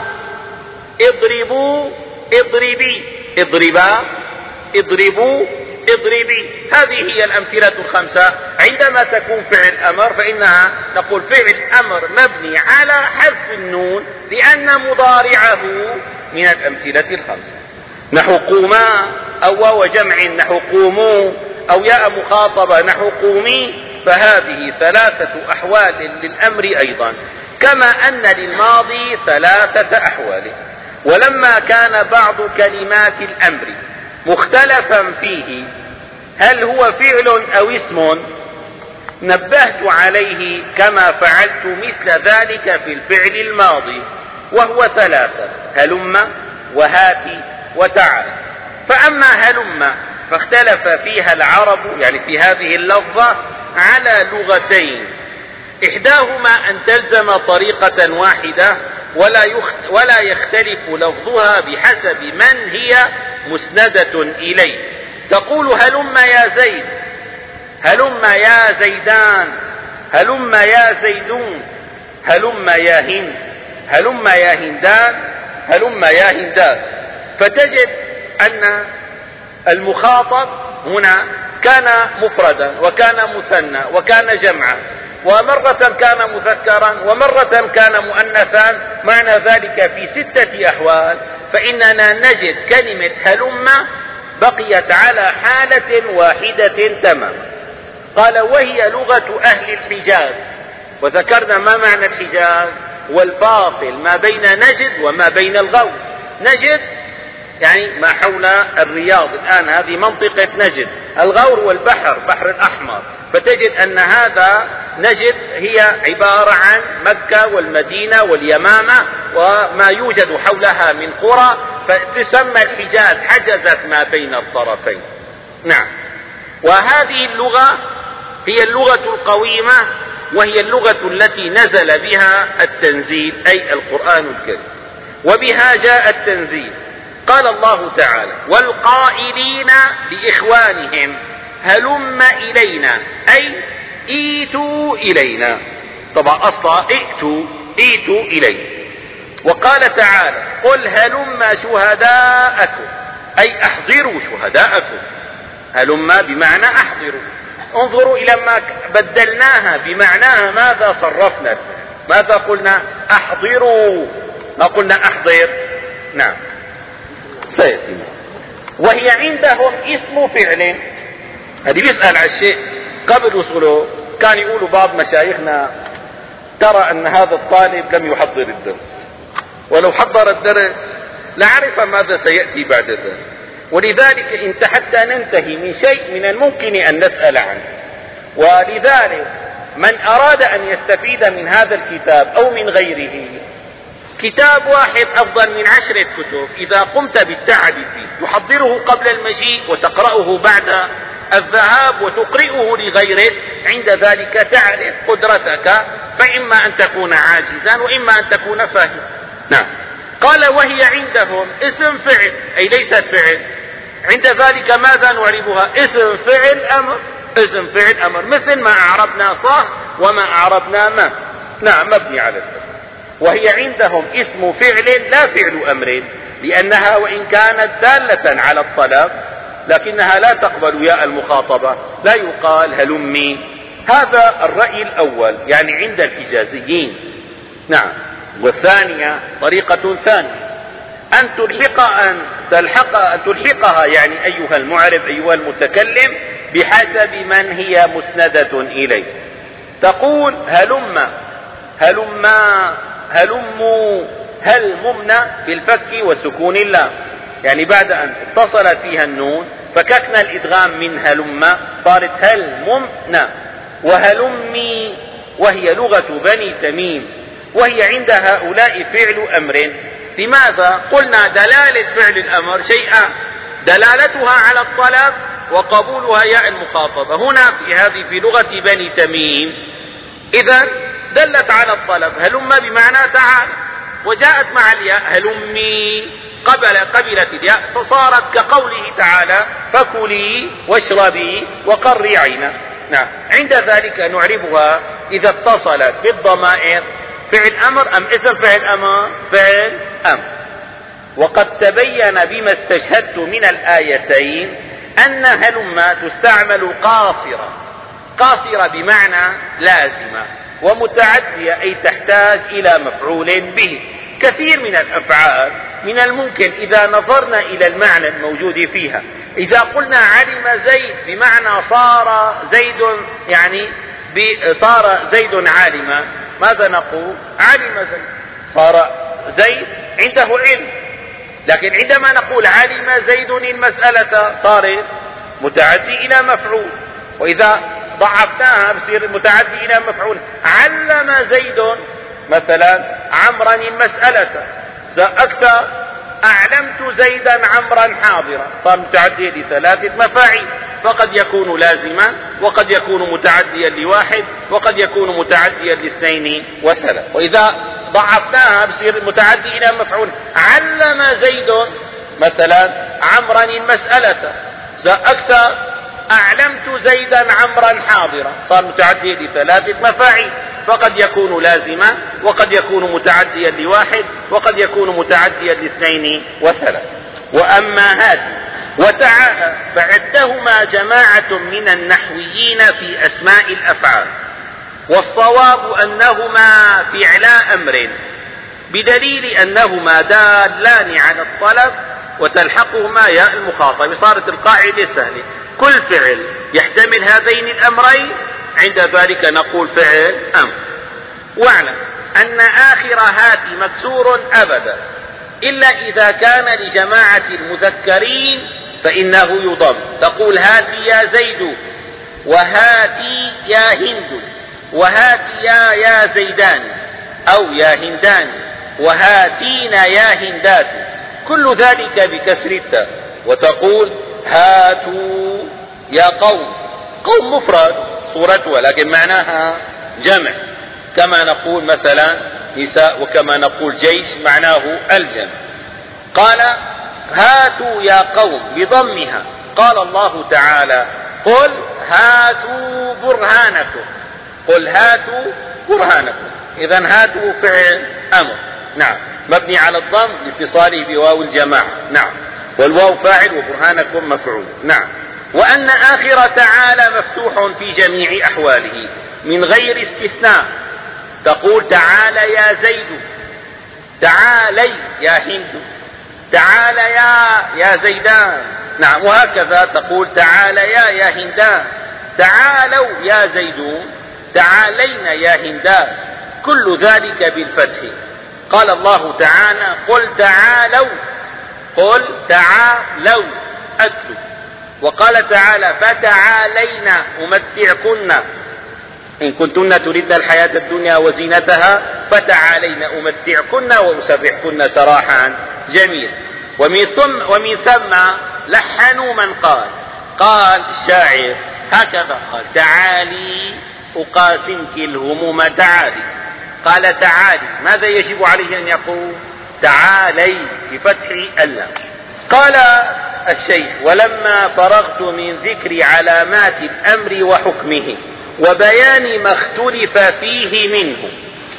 اضربوا اضربي اضربا اضربوا اضربي. هذه هي الأمثلة الخمسة. عندما تكون فعل أمر فإنها نقول فعل أمر مبني على حذف النون لأن مضارعه من الأمثلة الخمسة. نحو قوما أو واو جمع نحو قوموا، أو ياء مخاطبة نحو قومي. فهذه ثلاثة أحوال للأمر أيضا، كما أن للماضي ثلاثة أحوال. ولما كان بعض كلمات الأمر مختلفا فيه هل هو فعل أو اسم، نبهت عليه كما فعلت مثل ذلك في الفعل الماضي، وهو ثلاثة: هلم وهات وتعال. فأما هلم فاختلف فيها العرب، يعني في هذه اللفظة، على لغتين: إحداهما أن تلزم طريقة واحدة ولا يختلف لفظها بحسب من هي مسندة إليه. تقول هلم يا زيد، هلم يا زيدان، هلم يا زيدون، هلم يا هند، هلم يا هندان، هلم يا هندان. فتجد أن المخاطب هنا كان مفردا وكان مثنى وكان جمعا، ومرة كان مذكرا ومرة كان مؤنثا. معنى ذلك في 6 أحوال فإننا نجد كلمة هلم بقيت على حالة واحدة تماما. قال وهي لغة أهل الحجاز. وذكرنا ما معنى الحجاز والفاصل ما بين نجد وما بين الغور. نجد يعني ما حول الرياض، الآن هذه منطقة نجد. الغور والبحر، بحر الأحمر، فتجد أن هذا نجد هي عبارة عن مكة والمدينة واليمامة وما يوجد حولها من قرى، فتسمى الحجاز، حجزت ما بين الطرفين. نعم. وهذه اللغة هي اللغة القويمة، وهي اللغة التي نزل بها التنزيل أي القرآن الكريم، وبها جاء التنزيل. قال الله تعالى والقائلين لإخوانهم هلم إلينا أي ايتوا إلينا. طبعا أصلا ايتوا إلينا. وقال تعالى قل هلم شهداءكم أي احضروا شهداءكم. هلم بمعنى احضروا. انظروا إلى ما بدلناها بمعناها، ماذا صرفنا؟ ماذا قلنا؟ احضروا، ما قلنا احضر. نعم سيأتينا. وهي عندهم اسم فعل. هذه بيسأل على الشيء قبل وصوله. كان يقولوا بعض مشايخنا ترى أن هذا الطالب لم يحضر الدرس، ولو حضر الدرس لعرف ماذا سيأتي بعد ذلك. ولذلك حتى ننتهي من شيء من الممكن أن نسأل عنه. ولذلك من أراد أن يستفيد من هذا الكتاب أو من غيره، كتاب واحد أفضل من 10 كتب إذا قمت بالتعب فيه. تحضره قبل المجيء وتقرأه بعد الذهاب وتقرئه لغيرك، عند ذلك تعرف قدرتك، فإما أن تكون عاجزا وإما أن تكون فاهما. نعم. قال وهي عندهم اسم فعل أي ليست فعل. عند ذلك ماذا نعربها؟ اسم فعل أمر. اسم فعل أمر، مثل ما أعربنا صح وما أعربنا ما. نعم مبني على الفتح. وهي عندهم اسم فعل لا فعل أمر، لأنها وإن كانت دالة على الطلب لكنها لا تقبل ياء المخاطبة، لا يقال هلمي. هذا الرأي الأول يعني عند الحجازيين. نعم. والثانية طريقة ثانية أن تلحقها يعني أيها المعرب أيها المتكلم بحسب من هي مسندة إليه. تقول هلموا هلممنا بالفك وسكون اللام، يعني بعد أن اتصلت فيها النون فككنا الإدغام من هلم صارت هلممنا. وهلمي وهي لغة بني تميم، وهي عند هؤلاء فعل أمر. لماذا؟ قلنا دلالة فعل الأمر شيئا، دلالتها على الطلب وقبولها ياء المخاطبة. هنا في لغة بني تميم إذا دلت على الطلب، هلم بمعنى تعال، وجاءت مع الياء هلمي، قبلت الياء، فصارت كقوله تعالى فكلي واشربي وقري عينا. نعم. عند ذلك نعربها إذا اتصلت بالضمائر فعل أمر أم اسم فعل أمر؟ فعل أمر. وقد تبين بما استشهدت من الآيتين أن هلم تستعمل قاصرة بمعنى لازمة، ومتعدية أي تحتاج إلى مفعول به. كثير من الأفعال من الممكن إذا نظرنا إلى المعنى الموجود فيها، إذا قلنا علم زيد بمعنى صار زيد، يعني صار زيد عالما، ماذا نقول؟ علم زيد، صار زيد عنده علم. لكن عندما نقول علم زيد المسألة صار متعدي إلى مفعول، وإذا ضعفناها بصير متعدي إلى مفعول. علم زيد مثلا عمرا المسألة أكثر، أعلمت زيدا عمرا حاضرا، صار متعدي لثلاثة مفاعيل، فقد يكون لازما وقد يكون متعديا لواحد وقد يكون متعديا لاثنين وثلاث. وإذا ضعفناها بصير متعدي إلى مفعول. علم زيد مثلا عمرا المسألة أكثر، أعلمت زيدا عمرا حاضرا، صار متعدي لثلاثة مفاعيل، فقد يكون لازما وقد يكون متعديا لواحد وقد يكون متعديا لاثنين وثلاث. وأما هذه وتعالى فعدهما جماعة من النحويين في أسماء الأفعال، والصواب أنهما فعلا أمر، بدليل أنهما دالان على الطلب وتلحقهما ياء المخاطب، صارت القاعدة سهلة. كل فعل يحتمل هذين الأمرين عند ذلك نقول فعل أمر. واعلم أن آخر هاتي مكسور أبدا إلا إذا كان لجماعة المذكرين فإنه يضم. تقول هاتي يا زيد، وهاتي يا هند، وهاتي يا زيدان أو يا هندان، وهاتينا يا هندات، كل ذلك بكسر التاء. وتقول هاتوا يا قوم، قوم مفرد صورته ولكن معناها جمع، كما نقول مثلا نساء، وكما نقول جيش معناه الجمع. قال هاتوا يا قوم بضمها. قال الله تعالى قل هاتوا برهانكم، قل هاتوا برهانكم. إذن هاتوا فعل أمر، نعم، مبني على الضم لاتصاله بواو الجماعة، نعم، والواو فاعل وبرهانكم مفعول، نعم. وأن آخر تعالى مفتوح في جميع أحواله من غير استثناء. تقول تعالى يا زيد، تعالي يا هند، تعالى يا زيدان، نعم، وهكذا تقول تعالى يا هندان، تعالوا يا زيدون، تعالينا يا هندان، كل ذلك بالفتح. قال الله تعالى قل تعالوا، قل تعالوا أتلوا. وقال تعالى فتعالينا أمتعكن إن كنتن تردن الحياة الدنيا وزينتها فتعالينا أمتعكن وأسرحكن سراحا جميلا. ومن ثم لحنوا من قال الشاعر هكذا، قال تعالي أقاسمك الهموم تعالي. قال تعالي، ماذا يجب عليه أن يقول؟ تعالي بفتح اللام. قال الشيخ ولما فرغت من ذكر علامات الأمر وحكمه وبيان ما اختلف فيه منه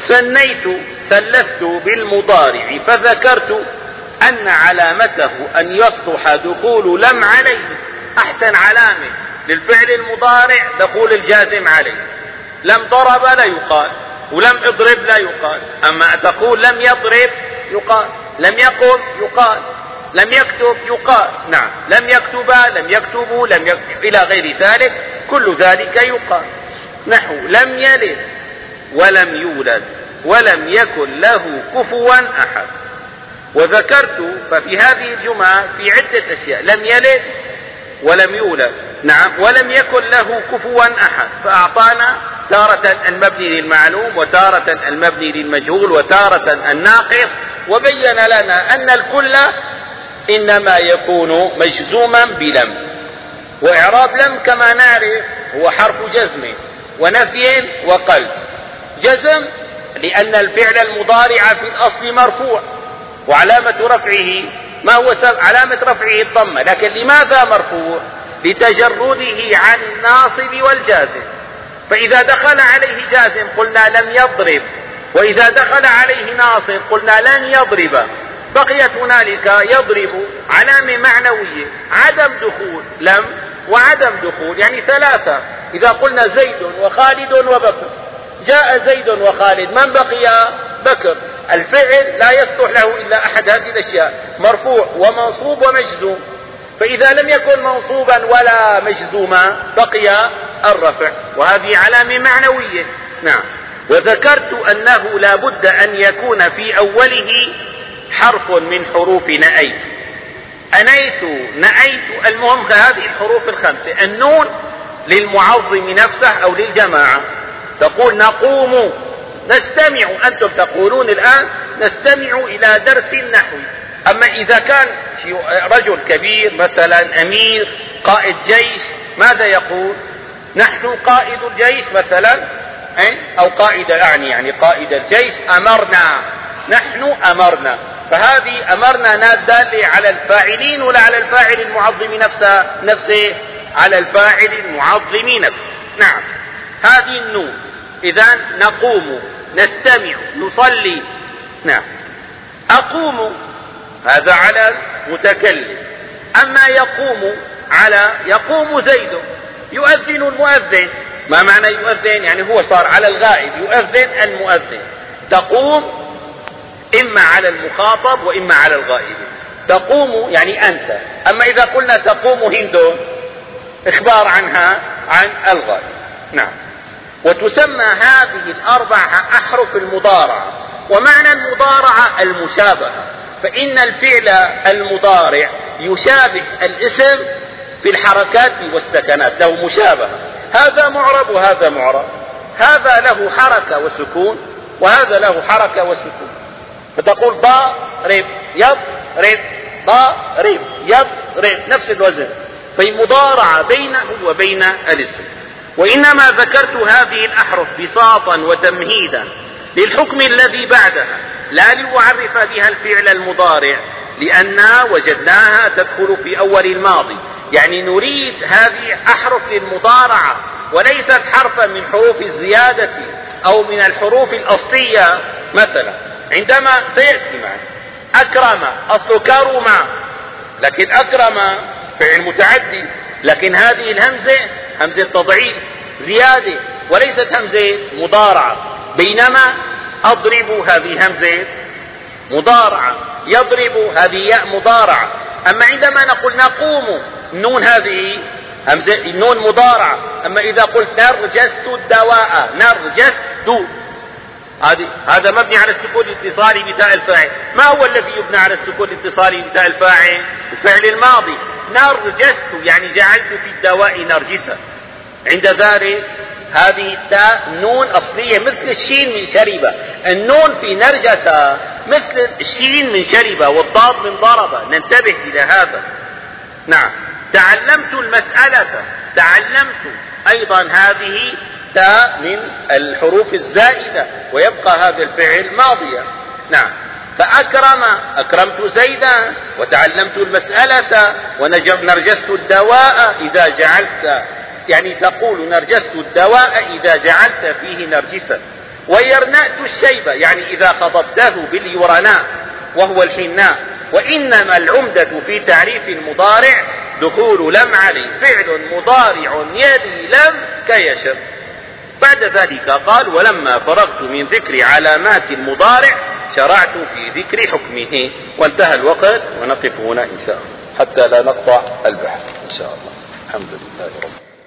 سلفت بالمضارع فذكرت أن علامته أن يصلح دخول لم عليه. أحسن علامة للفعل المضارع دخول الجازم عليه. لم ضرب لا يقال، ولم اضرب لا يقال. أما تقول لم يضرب يقال، لم يقم يقال، لم يكتب يقال، نعم، لم يكتبا لم يكتبوا لم يكتب إلى غير ذلك، كل ذلك يقال. نحو لم يلد ولم يولد ولم يكن له كفوا أحد. وذكرت ففي هذه الجمعة في عدة أشياء، لم يلد ولم يولد، نعم، ولم يكن له كفوا أحد، فأعطانا تارة المبني للمعلوم وتارة المبني للمجهول وتارة الناقص، وبين لنا أن الكل إنما يكون مجزوما بلم. وإعراب لم كما نعرف هو حرف جزم ونفي وقلب. جزم لأن الفعل المضارع في الأصل مرفوع، وعلامة رفعه ما هو علامة رفعه الضمة، لكن لماذا مرفوع؟ لتجرده عن الناصب والجازم. فإذا دخل عليه جازم قلنا لم يضرب، وإذا دخل عليه ناصب قلنا لن يضرب. بقيت هنالك يضرب علامة معنوية، عدم دخول لم وعدم دخول، يعني ثلاثة. إذا قلنا زيد وخالد وبكر، جاء زيد وخالد، من بقي؟ بكر. الفعل لا يصلح له إلا أحد هذه الأشياء، مرفوع ومنصوب ومجزوم. فإذا لم يكن منصوبا ولا مجزوما بقي الرفع، وهذه علامة معنوية، نعم. وذكرت أنه لا بد أن يكون في أوله حرف من حروف نأيت. أنيت، نأيت، المهم هذه الحروف الخمسة. النون للمعظم نفسه أو للجماعة. تقول نقوم، نستمع، أنتم تقولون الآن نستمع إلى درس نحوي. أما إذا كان رجل كبير مثلا أمير قائد جيش ماذا يقول؟ نحن قائد الجيش مثلا، أو قائد يعني قائد الجيش، أمرنا، نحن أمرنا. فهذه أمرنا دالة على الفاعلين ولا على الفاعل المعظم نفسه؟ على الفاعل المعظم نفسه، نعم. هذه النون. إذن نقوم، نستمع، نصلي، نعم. أقوم هذا على المتكلم. أما يقوم على يقوم زيد، يؤذن المؤذن. ما معنى يؤذن؟ يعني هو صار على الغائب، يؤذن المؤذن. تقوم إما على المخاطب وإما على الغائب. تقوم يعني أنت. أما إذا قلنا تقوم هند إخبار عنها عن الغائب. نعم. وتسمى هذه الأربعة أحرف المضارعة. ومعنى المضارعة المشابهة، فإن الفعل المضارع يشابه الاسم في الحركات والسكنات، له مشابهة. هذا معرب وهذا معرب، هذا له حركة وسكون وهذا له حركة وسكون. فتقول ضارب يضرب ضارب يضرب، نفس الوزن، في مضارعة بينه وبين الاسم. وإنما ذكرت هذه الأحرف بساطا وتمهيدا للحكم الذي بعدها، لا لأعرف بها الفعل المضارع، لأننا وجدناها تدخل في أول الماضي. يعني نريد هذه أحرف للمضارعة وليست حرفا من حروف الزيادة أو من الحروف الأصلية. مثلا عندما سيأتي معنا أكرم، أصل كرم، لكن أكرم فعل متعدي، لكن هذه الهمزة همزة تضعيف زيادة وليست همزة مضارعة. بينما أضرب هذه همزة مضارعة، يضرب هذه ياء مضارعة. أما عندما نقول نقوم، النون هذه همزة النون مضارعة. أما إذا قلت نرجست الدواء، نرجست، هذا مبني على السكون الاتصالي بتاء الفاعل. ما هو الذي يبنى على السكون الاتصالي بتاء الفاعل؟ الفعل الماضي. نرجست يعني جعلت في الدواء نرجسا. عند ذلك هذه التاء نون أصلية مثل الشين من شربة. النون في نرجسة مثل الشين من شربة والضاد من ضربة. ننتبه إلى هذا. نعم. تعلمت المسألة، تعلمت أيضا هذه تاء من الحروف الزائدة ويبقى هذا الفعل ماضيا. نعم. فأكرم، أكرمت زيدا، وتعلمت المسألة، ونرجست الدواء إذا جعلت، يعني تقول نرجست الدواء إذا جعلت فيه نرجسا. ويرنأت الشيبة يعني إذا خضبته باليورناء وهو الحناء. وإنما العمدة في تعريف المضارع دخول لم عليه، فعل مضارع يلي لم كيشر. بعد ذلك قال: ولما فرغت من ذكر علامات المضارع شرعت في ذكر حكمه. وانتهى الوقت ونقف هنا إن شاء الله حتى لا نقطع البحث إن شاء الله. الحمد لله رب